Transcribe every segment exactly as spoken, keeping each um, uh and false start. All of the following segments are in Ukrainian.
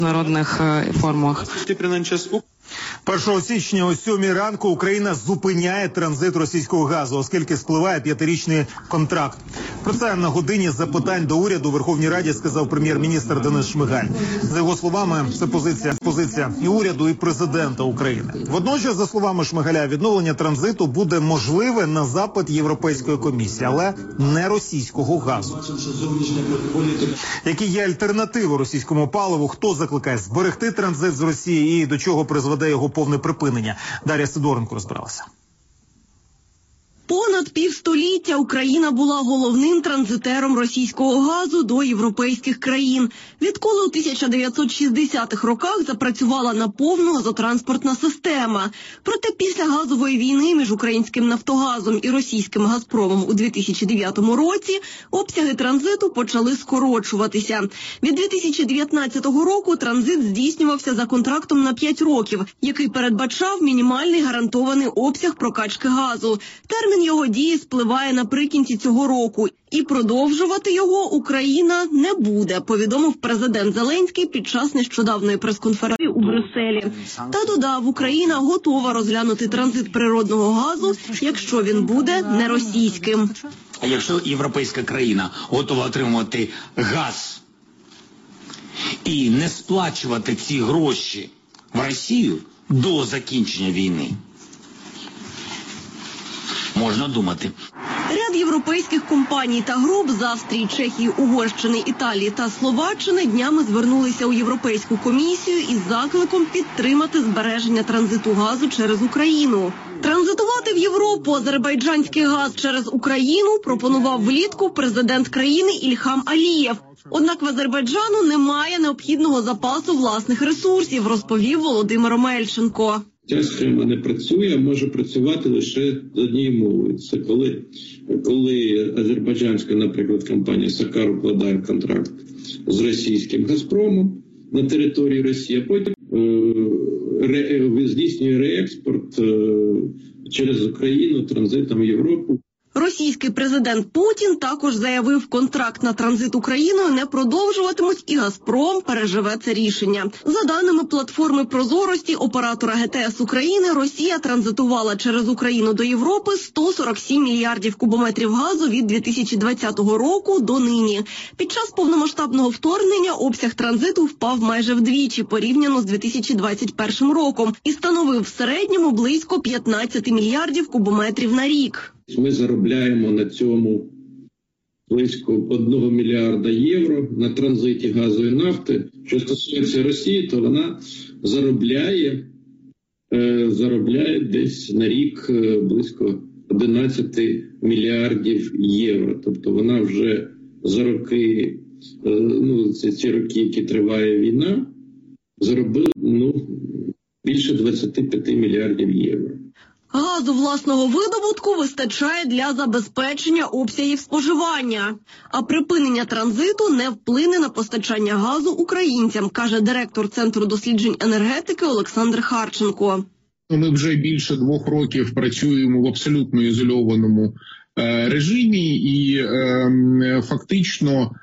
народних формах. першого січня о сьомій ранку Україна зупиняє транзит російського газу, оскільки спливає п'ятирічний контракт. Про це на годині запитань до уряду у Верховній Раді сказав прем'єр-міністр Денис Шмигаль. За його словами, це позиція, позиція і уряду, і президента України. Водночас, за словами Шмигаля, відновлення транзиту буде можливе на запит Європейської комісії, але не російського газу. Які є альтернативи російському паливу, хто закликає зберегти транзит з Росії і до чого призведе його повне припинення? Дар'я Сидоренко розбиралася. Понад півстоліття Україна була головним транзитером російського газу до європейських країн. Відколи у тисяча дев'ятсот шістдесятих роках запрацювала наповну газотранспортна система. Проте після газової війни між українським «Нафтогазом» і російським «Газпромом» у дві тисячі дев'ятому році обсяги транзиту почали скорочуватися. Від дві тисячі дев'ятнадцятого року транзит здійснювався за контрактом на п'ять років, який передбачав мінімальний гарантований обсяг прокачки газу. Термін його дії спливає наприкінці цього року, і продовжувати його Україна не буде, повідомив президент Зеленський під час нещодавної прес-конференції у Брюсселі. Та додав, Україна готова розглянути транзит природного газу, якщо він буде не російським. А якщо європейська країна готова отримувати газ і не сплачувати ці гроші в Росію до закінчення війни, можна думати. Ряд європейських компаній та груп з Австрії, Чехії, Угорщини, Італії та Словаччини днями звернулися у Європейську комісію із закликом підтримати збереження транзиту газу через Україну. Транзитувати в Європу азербайджанський газ через Україну пропонував влітку президент країни Ільхам Алієв. Однак в Азербайджану немає необхідного запасу власних ресурсів, розповів Володимир Омельченко. Ця схема не працює, а може працювати лише з однією мовою. Це коли, коли азербайджанська, наприклад, компанія «Сакар» укладає контракт з російським «Газпромом» на території Росії, а потім е, ре, здійснює реекспорт е, через Україну транзитом в Європу. Російський президент Путін також заявив, контракт на транзит Україною не продовжуватимуть і «Газпром» переживе це рішення. За даними платформи прозорості оператора ге те ес України, Росія транзитувала через Україну до Європи сто сорок сім мільярдів кубометрів газу від дві тисячі двадцятого року до нині. Під час повномасштабного вторгнення обсяг транзиту впав майже вдвічі порівняно з дві тисячі двадцять першим роком і становив в середньому близько п'ятнадцять мільярдів кубометрів на рік. Ми заробляємо на цьому близько одного мільярда євро на транзиті газу і нафти. Що стосується Росії, то вона заробляє, е, заробляє десь на рік е, близько одинадцять мільярдів євро. Тобто вона вже за роки, е, ну ці, ці роки, які триває війна, заробила ну, більше двадцять п'ять мільярдів євро. Газу власного видобутку вистачає для забезпечення обсягів споживання. А припинення транзиту не вплине на постачання газу українцям, каже директор Центру досліджень енергетики Олександр Харченко. Ми вже більше двох років працюємо в абсолютно ізольованому е, режимі і е, фактично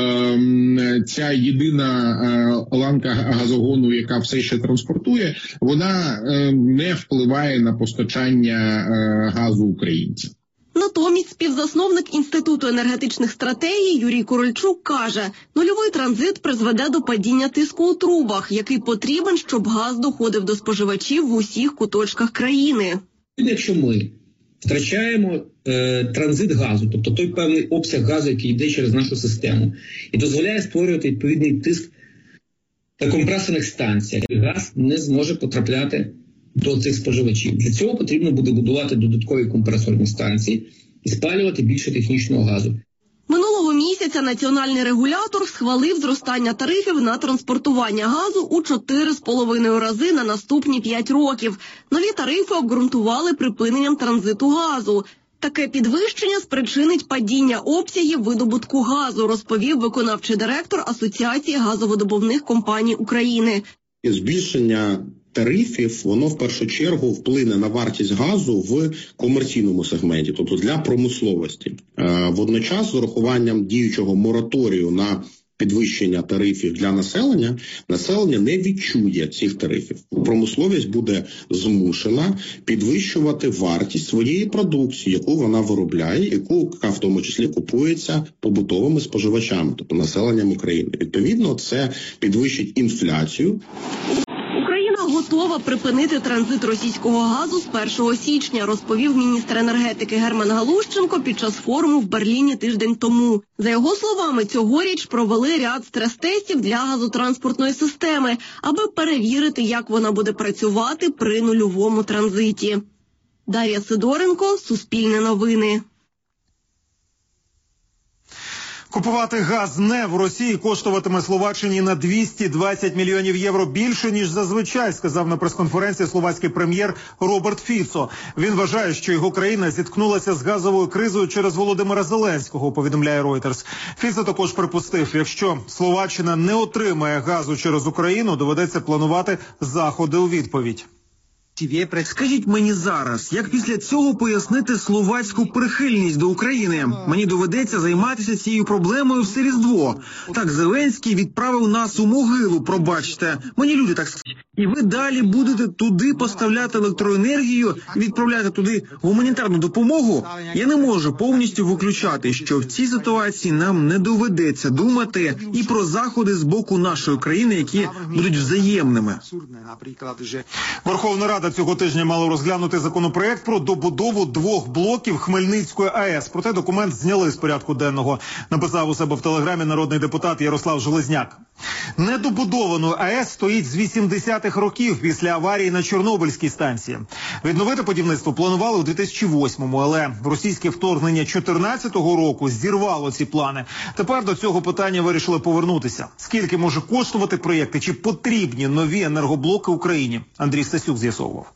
ця єдина ланка газогону, яка все ще транспортує, вона не впливає на постачання газу українцям. Натомість співзасновник Інституту енергетичних стратегій Юрій Корольчук каже, нульовий транзит призведе до падіння тиску у трубах, який потрібен, щоб газ доходив до споживачів в усіх куточках країни. Якщо ми втрачаємо е, транзит газу, тобто той певний обсяг газу, який йде через нашу систему, і дозволяє створювати відповідний тиск на компресорних станціях, газ не зможе потрапляти до цих споживачів. Для цього потрібно буде будувати додаткові компресорні станції і спалювати більше технічного газу. Минулого місяця національний регулятор схвалив зростання тарифів на транспортування газу у чотири з половиною рази на наступні п'ять років. Нові тарифи обґрунтували припиненням транзиту газу. Таке підвищення спричинить падіння обсягів видобутку газу, розповів виконавчий директор Асоціації газовидобувних компаній України. Збільшення тарифів, воно в першу чергу вплине на вартість газу в комерційному сегменті, тобто для промисловості. Водночас з урахуванням діючого мораторію на підвищення тарифів для населення, населення не відчує цих тарифів. Промисловість буде змушена підвищувати вартість своєї продукції, яку вона виробляє, яку в тому числі купується побутовими споживачами, тобто населенням України. Відповідно, це підвищить інфляцію. Готова припинити транзит російського газу з першого січня, розповів міністр енергетики Герман Галущенко під час форуму в Берліні тиждень тому. За його словами, цьогоріч провели ряд стрес-тестів для газотранспортної системи, аби перевірити, як вона буде працювати при нульовому транзиті. Дар'я Сидоренко, Суспільне новини. Купувати газ не в Росії коштуватиме Словаччині на двісті двадцять мільйонів євро більше, ніж зазвичай, сказав на прес-конференції словацький прем'єр Роберт Фіцо. Він вважає, що його країна зіткнулася з газовою кризою через Володимира Зеленського, повідомляє Reuters. Фіцо також припустив, якщо Словаччина не отримає газу через Україну, доведеться планувати заходи у відповідь. Скажіть мені зараз, як після цього пояснити словацьку прихильність до України? Мені доведеться займатися цією проблемою все Різдво. Так, Зеленський відправив нас у могилу, пробачте. Мені люди так скажуть. І ви далі будете туди поставляти електроенергію і відправляти туди гуманітарну допомогу? Я не можу повністю виключати, що в цій ситуації нам не доведеться думати і про заходи з боку нашої країни, які будуть взаємними. Верховна Рада цього тижня мала розглянути законопроект про добудову двох блоків Хмельницької АЕС. Проте документ зняли з порядку денного, написав у себе в телеграмі народний депутат Ярослав Железняк. Недобудованою АЕС стоїть з вісімдесятих років після аварії на Чорнобильській станції. Відновити будівництво планували у дві тисячі восьмому, але російське вторгнення дві тисячі чотирнадцятого року зірвало ці плани. Тепер до цього питання вирішили повернутися. Скільки може коштувати проєкти, чи потрібні нові енергоблоки Україні? Андрій Стасюк з'ясовував.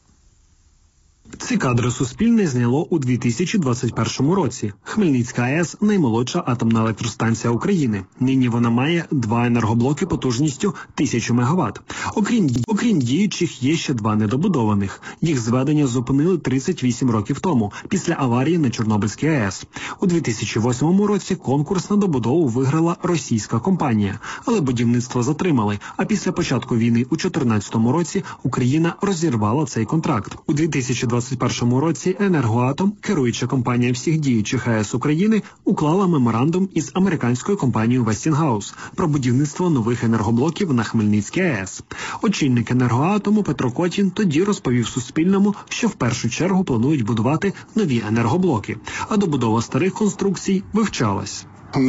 Ці кадри Суспільне зняло у дві тисячі двадцять першому році. Хмельницька АЕС – наймолодша атомна електростанція України. Нині вона має два енергоблоки потужністю тисячу мегаватт. Окрім, окрім діючих, є ще два недобудованих. Їх зведення зупинили тридцять вісім років тому, після аварії на Чорнобильській АЕС. У дві тисячі восьмому році конкурс на добудову виграла російська компанія. Але будівництво затримали, а після початку війни у дві тисячі чотирнадцятому році Україна розірвала цей контракт. У дві тисячі двадцять першому році «Енергоатом», керуюча компанія всіх діючих АЕС України, уклала меморандум із американською компанією Westinghouse про будівництво нових енергоблоків на Хмельницькій АЕС. Очільник «Енергоатому» Петро Котін тоді розповів Суспільному, що в першу чергу планують будувати нові енергоблоки, а добудова старих конструкцій вивчалась.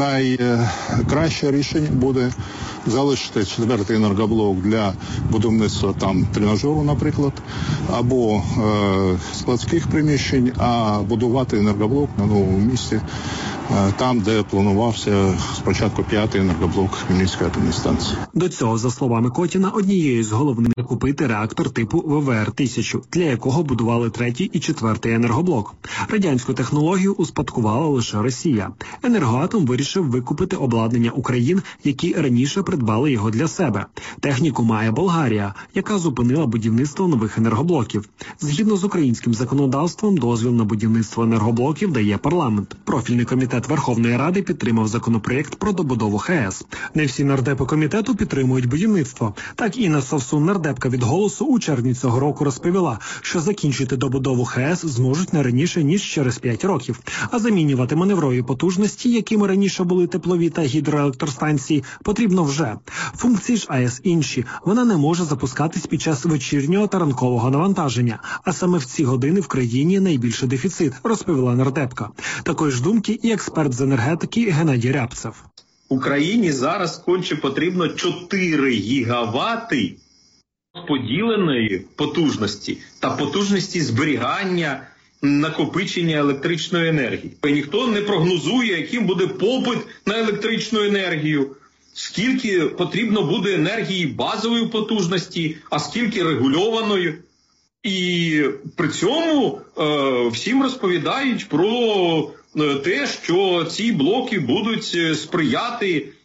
Найкраще рішення буде залишити четвертий енергоблок для будівництва там тренажеру, наприклад, або е, складських приміщень, а будувати енергоблок на новому місці, е, там, де планувався спочатку п'ятий енергоблок Хмельницької атомної станції. До цього, за словами Котіна, однією з головних купити реактор типу ве ве ер тисяча, для якого будували третій і четвертий енергоблок. Радянську технологію успадкувала лише Росія. «Енергоатом» вирішив викупити обладнання України, які раніше придбали його для себе. Техніку має Болгарія, яка зупинила будівництво нових енергоблоків. Згідно з українським законодавством, дозвіл на будівництво енергоблоків дає парламент. Профільний комітет Верховної Ради підтримав законопроєкт про добудову ХЕС. Не всі нардепи комітету підтримують будівництво. Так Інна Совсун, нардепка від «Голосу», у червні цього року розповіла, що закінчити добудову ХЕС зможуть не раніше, ніж через п'ять років. А замінювати маневрові потужності, якими раніше були теплові та гідроелектростанції, потрібно вже. Функції ж АЕС інші. Вона не може запускатись під час вечірнього та ранкового навантаження. А саме в ці години в країні найбільший дефіцит, розповіла нардепка. Такої ж думки і експерт з енергетики Геннадій Рябцев. Україні зараз конче потрібно чотири гігавати поділеної потужності та потужності зберігання, накопичення електричної енергії. І ніхто не прогнозує, яким буде попит на електричну енергію, скільки потрібно буде енергії базової потужності, а скільки регульованої. І при цьому е, всім розповідають про те, що ці блоки будуть сприяти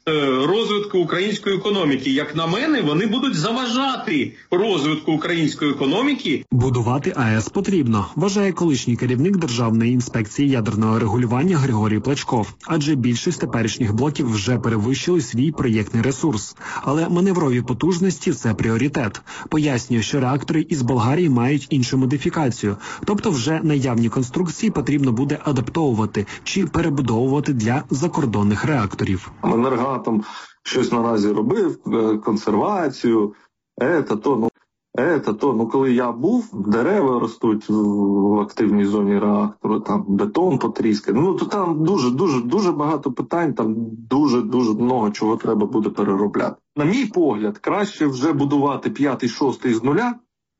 розвитку української економіки. Як на мене, вони будуть заважати розвитку української економіки. Будувати АЕС потрібно, вважає колишній керівник Державної інспекції ядерного регулювання Григорій Плачков. Адже більшість теперішніх блоків вже перевищили свій проєктний ресурс. Але маневрові потужності – це пріоритет. Пояснює, що реактори із Болгарії мають іншу модифікацію. Тобто вже наявні конструкції потрібно буде адаптовувати чи перебудовувати для закордонних реакторів. Енергоатом щось наразі робив, консервацію, ета, то, ну, ета, то. Ну, коли я був, дерева ростуть в активній зоні реактору, там бетон потріскає. Ну, то там дуже, дуже, дуже багато питань, там дуже, дуже много чого треба буде переробляти. На мій погляд, краще вже будувати п'ятий, шостий з нуля,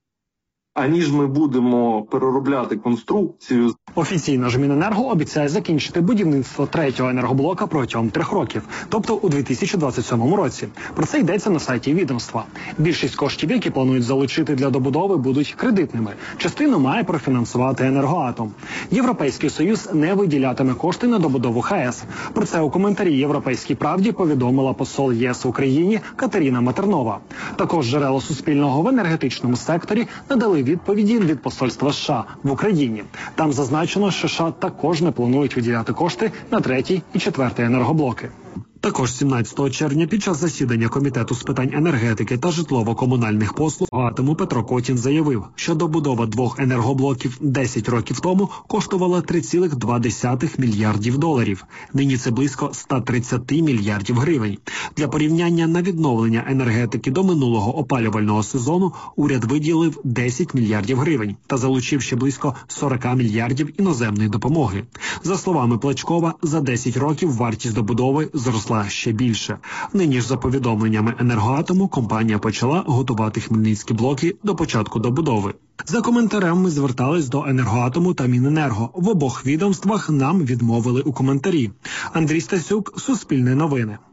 аніж ми будемо переробляти конструкцію. Офіційно ж Міненерго обіцяє закінчити будівництво третього енергоблока протягом трьох років, тобто у дві тисячі двадцять сьомому році. Про це йдеться на сайті відомства. Більшість коштів, які планують залучити для добудови, будуть кредитними. Частину має профінансувати Енергоатом. Європейський Союз не виділятиме кошти на добудову ХАЕС. Про це у коментарі «Європейській правді» повідомила посол ЄС в Україні Катерина Матернова. Також джерела Суспільного в енергетичному секторі надали відповіді від посольства США в Україні. Там зазначено, що США також не планують виділяти кошти на третій і четвертий енергоблоки. Також сімнадцятого червня під час засідання Комітету з питань енергетики та житлово-комунальних послуг Атому Петро Котін заявив, що добудова двох енергоблоків десять років тому коштувала три цілих два десятих мільярдів доларів. Нині це близько сто тридцять мільярдів гривень. Для порівняння на відновлення енергетики до минулого опалювального сезону уряд виділив десять мільярдів гривень та залучив ще близько сорок мільярдів іноземної допомоги. За словами Плачкова, за десять років вартість добудови зросла ще більше. Нині ж, за повідомленнями Енергоатому, компанія почала готувати хмельницькі блоки до початку добудови. За коментарем ми звертались до Енергоатому та Міненерго. В обох відомствах нам відмовили у коментарі. Андрій Стасюк, Суспільне новини.